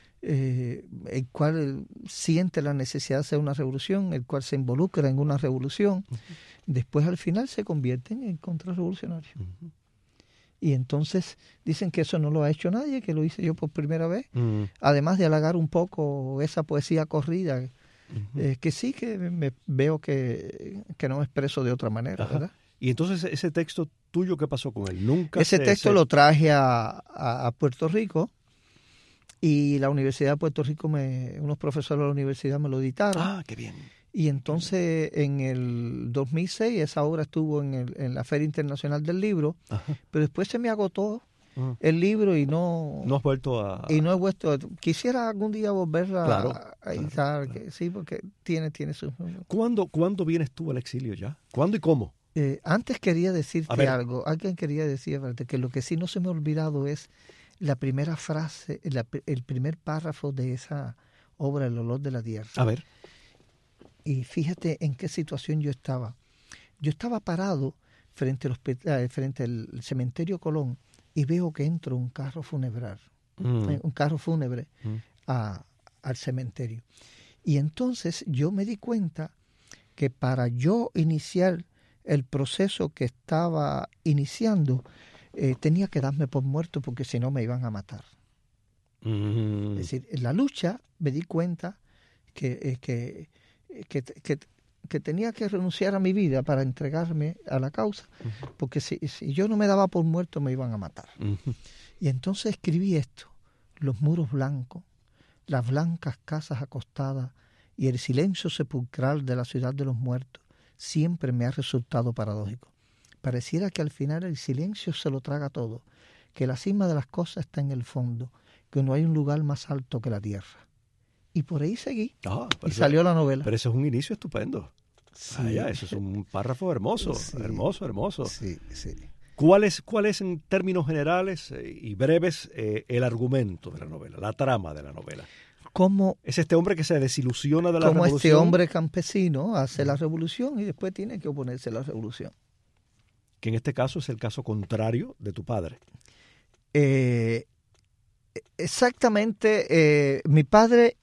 Eh, el cual siente la necesidad de hacer una revolución, el cual se involucra en una revolución, uh-huh. después al final se convierten en contrarrevolucionarios. Uh-huh. Y entonces dicen que eso no lo ha hecho nadie, que lo hice yo por primera vez, uh-huh. además de halagar un poco esa poesía corrida, uh-huh. eh, que sí que me veo que, que no me expreso de otra manera, uh-huh. ¿verdad? Y entonces ese texto tuyo, ¿qué pasó con él? Nunca ese se, texto se... lo traje a, a, a Puerto Rico. Y la Universidad de Puerto Rico, me, unos profesores de la universidad me lo editaron. Ah, qué bien. Y entonces en el dos mil seis esa obra estuvo en, el, en la Feria Internacional del Libro, ajá. pero después se me agotó uh-huh. el libro y no... No has vuelto a... Y no he vuelto a... Quisiera algún día volverla claro, a editar, claro, claro. Que, sí, porque tiene, tiene su... ¿Cuándo, ¿Cuándo vienes tú al exilio ya? ¿Cuándo y cómo? Eh, antes quería decirte algo. Alguien quería decir que lo que sí no se me ha olvidado es la primera frase, la, el primer párrafo de esa obra, El olor de la tierra. A ver. Y fíjate en qué situación yo estaba. Yo estaba parado frente al, hospital, frente al cementerio Colón y veo que entra un carro funebrar, mm. un carro fúnebre mm. a, al cementerio. Y entonces yo me di cuenta que para yo iniciar el proceso que estaba iniciando, eh, tenía que darme por muerto porque si no me iban a matar. Mm. Es decir, en la lucha me di cuenta que, eh, que, que, que, que tenía que renunciar a mi vida para entregarme a la causa, uh-huh. porque si, si yo no me daba por muerto me iban a matar. Uh-huh. Y entonces escribí esto: los muros blancos, las blancas casas acostadas y el silencio sepulcral de la ciudad de los muertos siempre me ha resultado paradójico. Pareciera que al final el silencio se lo traga todo, que la cima de las cosas está en el fondo, que no hay un lugar más alto que la tierra. Y por ahí seguí, ah, y eso, salió la novela. Pero eso es un inicio estupendo. Sí. Ah, ya, eso es un párrafo hermoso, sí. hermoso, hermoso. Sí, sí. ¿Cuál es, cuál es en términos generales eh, y breves eh, el argumento de la novela, la trama de la novela? ¿Cómo es este hombre que se desilusiona de la como revolución? Este hombre campesino hace la revolución y después tiene que oponerse a la revolución. Que en este caso es el caso contrario de tu padre. Eh, exactamente, eh, mi padre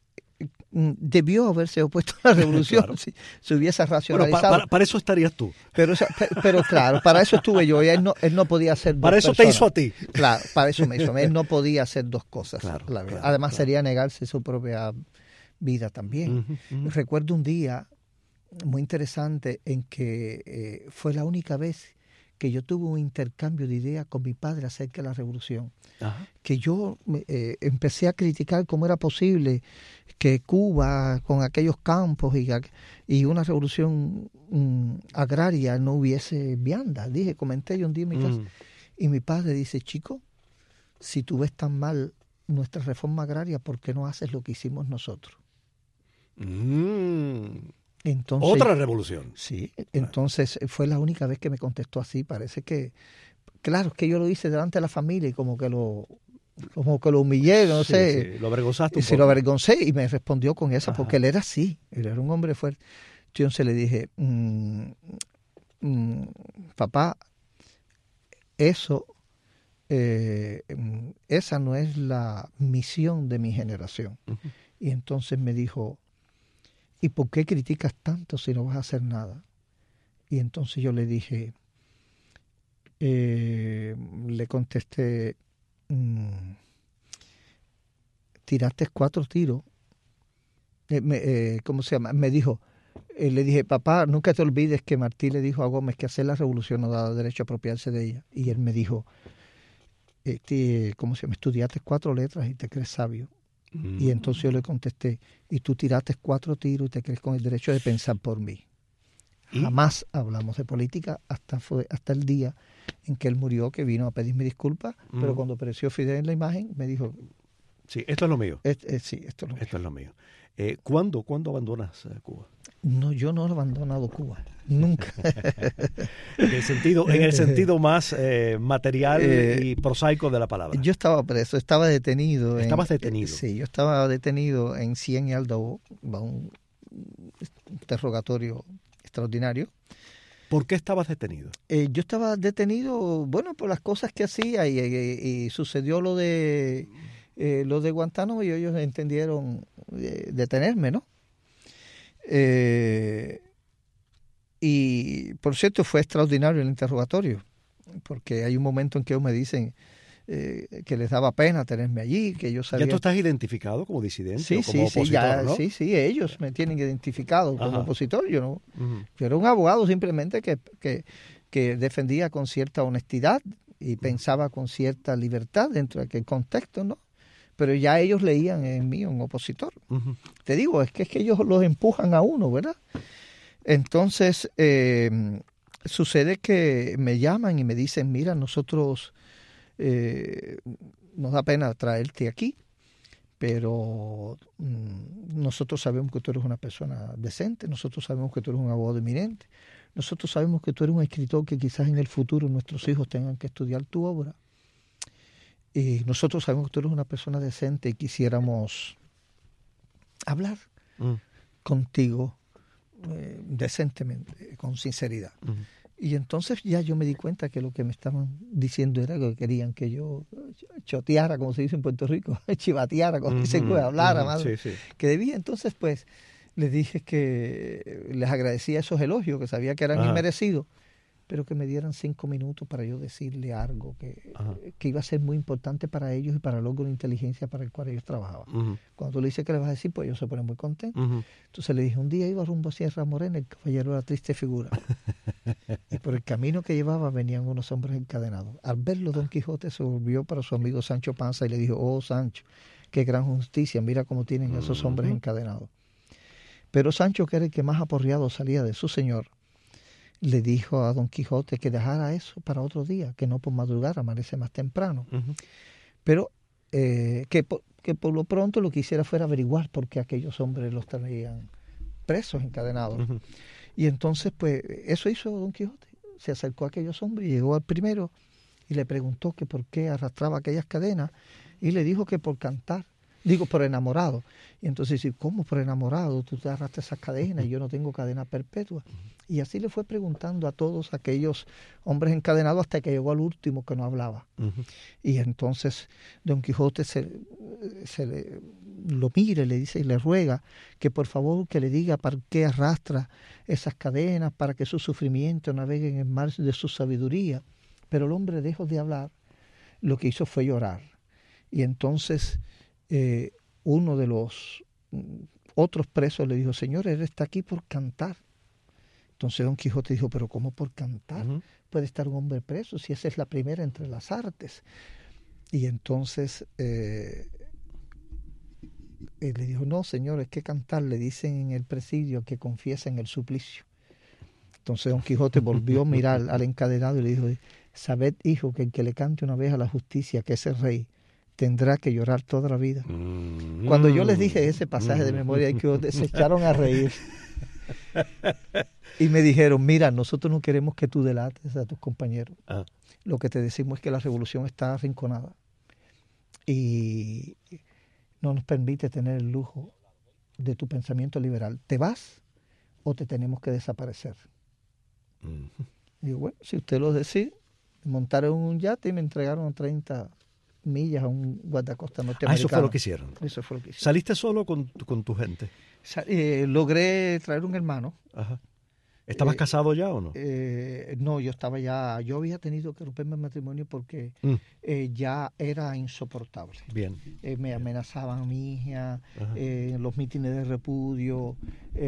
debió haberse opuesto a la revolución, claro. si se hubiese racionalizado. Bueno, pa, para, para eso estarías tú. Pero, pero claro, para eso estuve yo y él no, él no podía hacer dos Para eso personas. te hizo a ti. Claro, para eso me hizo. Él no podía hacer dos cosas. Claro, la verdad. claro, Además claro. sería negarse su propia vida también. Uh-huh, uh-huh. Recuerdo un día muy interesante en que eh, fue la única vez que yo tuve un intercambio de ideas con mi padre acerca de la revolución. Ajá. Que yo eh, empecé a criticar cómo era posible que Cuba, con aquellos campos y, y una revolución um, agraria, no hubiese vianda. Dije, comenté yo un día en mi casa, mm. y mi padre dice: chico, si tú ves tan mal nuestra reforma agraria, ¿por qué no haces lo que hicimos nosotros? Mm. Entonces, otra revolución. Sí, entonces fue la única vez que me contestó así. Parece que, claro, es que yo lo hice delante de la familia y como que lo, como que lo humillé, no sí, sé. Sí, lo avergonzaste un sí, poco. Lo avergoncé y me respondió con esa, Ajá. porque él era así, él era un hombre fuerte. Entonces le dije, mmm, mmm, papá, eso, eh, esa no es la misión de mi generación. Uh-huh. Y entonces me dijo: ¿y por qué criticas tanto si no vas a hacer nada? Y entonces yo le dije, eh, le contesté, mmm, tiraste cuatro tiros. Eh, me, eh, ¿Cómo se llama? Me dijo, eh, le dije, papá, nunca te olvides que Martí le dijo a Gómez que hacer la revolución no da derecho a apropiarse de ella. Y él me dijo, eh, te, ¿cómo se llama? Estudiaste cuatro letras y te crees sabio. Mm. Y entonces yo le contesté, y tú tiraste cuatro tiros y te crees con el derecho de pensar por mí. ¿Y? Jamás hablamos de política hasta fue hasta el día en que él murió, que vino a pedirme disculpas, mm. pero cuando apareció Fidel en la imagen me dijo, sí, esto es lo mío. Es, es, sí, esto es lo mío. Esto es lo mío. Eh, ¿Cuándo, ¿Cuándo abandonas eh, Cuba? No, yo no he abandonado Cuba, nunca. en el sentido, en el sentido más eh, material eh, y prosaico de la palabra. Yo estaba preso, estaba detenido. ¿Estabas en, detenido? Eh, sí, yo estaba detenido en Cien y Aldabó, un interrogatorio extraordinario. ¿Por qué estabas detenido? Eh, yo estaba detenido, bueno, por las cosas que hacía y, y, y sucedió lo de eh, lo de Guantánamo y ellos entendieron eh, detenerme, ¿no? Eh, y por cierto fue extraordinario el interrogatorio, porque hay un momento en que ellos me dicen eh, que les daba pena tenerme allí, que yo sabía... ¿Ya tú estás identificado como disidente sí, o como sí, opositor, sí, ya, ¿no? sí, sí, ellos me tienen identificado como Ajá. opositor. Yo no, uh-huh. yo era un abogado simplemente que, que, que defendía con cierta honestidad y uh-huh. pensaba con cierta libertad dentro de aquel contexto, ¿no? Pero ya ellos leían en mí un opositor. Uh-huh. Te digo, es que, es que ellos los empujan a uno, ¿verdad? Entonces, eh, sucede que me llaman y me dicen, mira, nosotros eh, nos da pena traerte aquí, pero mm, nosotros sabemos que tú eres una persona decente, nosotros sabemos que tú eres un abogado eminente, nosotros sabemos que tú eres un escritor que quizás en el futuro nuestros hijos tengan que estudiar tu obra. Y nosotros sabemos que tú eres una persona decente y quisiéramos hablar mm. contigo eh, decentemente, con sinceridad. Mm. Y entonces ya yo me di cuenta que lo que me estaban diciendo era que querían que yo choteara, como se dice en Puerto Rico, chivateara, como dicen, Uh-huh, pues, hablara, uh-huh, madre, sí, sí. que debía. Entonces, pues, les dije que les agradecía esos elogios, que sabía que eran Ajá. inmerecidos, pero que me dieran cinco minutos para yo decirle algo que, que iba a ser muy importante para ellos y para el órgano de inteligencia para el cual ellos trabajaban. Uh-huh. Cuando tú le dices que le vas a decir, pues ellos se ponen muy contentos. Uh-huh. Entonces le dije, un día iba rumbo a Sierra Morena, el caballero era triste figura. Y por el camino que llevaba venían unos hombres encadenados. Al verlo, Don Quijote se volvió para su amigo Sancho Panza y le dijo, oh Sancho, qué gran justicia, mira cómo tienen esos hombres Uh-huh. encadenados. Pero Sancho, que era el que más aporreado salía de su señor, le dijo a Don Quijote que dejara eso para otro día, que no por madrugar, amanece más temprano. Uh-huh. Pero eh, que, por, que por lo pronto lo que hiciera fuera averiguar por qué aquellos hombres los traían presos, encadenados. Uh-huh. Y entonces, pues, eso hizo Don Quijote. Se acercó a aquellos hombres y llegó al primero y le preguntó que por qué arrastraba aquellas cadenas y le dijo que por cantar. Digo, por enamorado. Y entonces dice, ¿cómo por enamorado? Tú te arrastras esas cadenas y yo no tengo cadena perpetua. Y así le fue preguntando a todos aquellos hombres encadenados hasta que llegó al último que no hablaba. Uh-huh. Y entonces Don Quijote se, se le, lo mira y le dice y le ruega que por favor que le diga para qué arrastra esas cadenas, para que su sufrimiento navegue en el mar de su sabiduría. Pero el hombre dejó de hablar, lo que hizo fue llorar. Y entonces eh, uno de los otros presos le dijo, señor, él está aquí por cantar. Entonces Don Quijote dijo, pero ¿cómo por cantar? Uh-huh. Puede estar un hombre preso si esa es la primera entre las artes. Y entonces eh, él le dijo, no, señor, es que cantar le dicen en el presidio que confiesa en el suplicio. Entonces Don Quijote volvió a mirar al encadenado y le dijo, sabed, hijo, que el que le cante una vez a la justicia, que es el rey, tendrá que llorar toda la vida. Mm. Cuando yo les dije ese pasaje de memoria, que se echaron a reír. Y me dijeron, mira, nosotros no queremos que tú delates a tus compañeros. Ah. Lo que te decimos es que la revolución está arrinconada y no nos permite tener el lujo de tu pensamiento liberal. ¿Te vas o te tenemos que desaparecer? Uh-huh. Y digo, bueno, si usted lo decide, montaron un yate y me entregaron treinta millas a un guardacosta norteamericano. Ah, eso fue lo que hicieron. Eso fue lo que hicieron. ¿Saliste solo con, con tu gente? Eh, logré traer un hermano. Ajá. ¿Estabas eh, casado ya o no? Eh, no, yo estaba ya, yo había tenido que romperme el matrimonio porque Mm. eh, ya era insoportable. Bien. Eh, me amenazaban a mi hija, eh, en los mítines de repudio.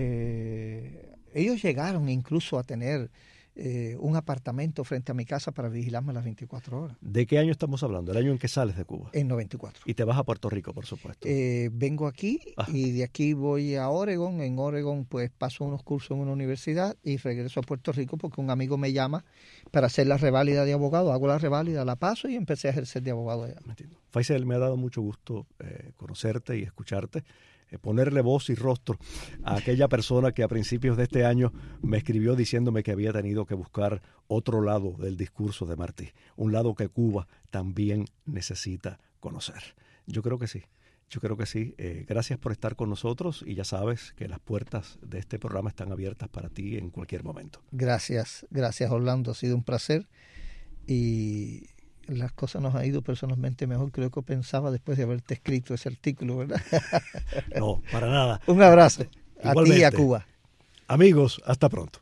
Eh, ellos llegaron incluso a tener eh, un apartamento frente a mi casa para vigilarme las veinticuatro horas. ¿De qué año estamos hablando? El año en que sales de Cuba. En noventa y cuatro. Y te vas a Puerto Rico, por supuesto. Eh, vengo aquí Ajá. y de aquí voy a Oregon. En Oregon pues paso unos cursos en una universidad y regreso a Puerto Rico porque un amigo me llama para hacer la reválida de abogado. Hago la reválida, la paso y empecé a ejercer de abogado allá. Entiendo. Faisal, me ha dado mucho gusto eh, conocerte y escucharte, eh, ponerle voz y rostro a aquella persona que a principios de este año me escribió diciéndome que había tenido que buscar otro lado del discurso de Martí, un lado que Cuba también necesita conocer. Yo creo que sí, yo creo que sí. Eh, gracias por estar con nosotros y ya sabes que las puertas de este programa están abiertas para ti en cualquier momento. Gracias, gracias Orlando, ha sido un placer y las cosas nos han ido personalmente mejor que lo que pensaba después de haberte escrito ese artículo, ¿verdad? No, para nada. Un abrazo a Igualmente. ti y a Cuba. Amigos, hasta pronto.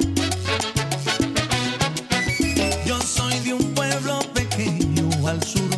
Yo soy de un pueblo pequeño al sur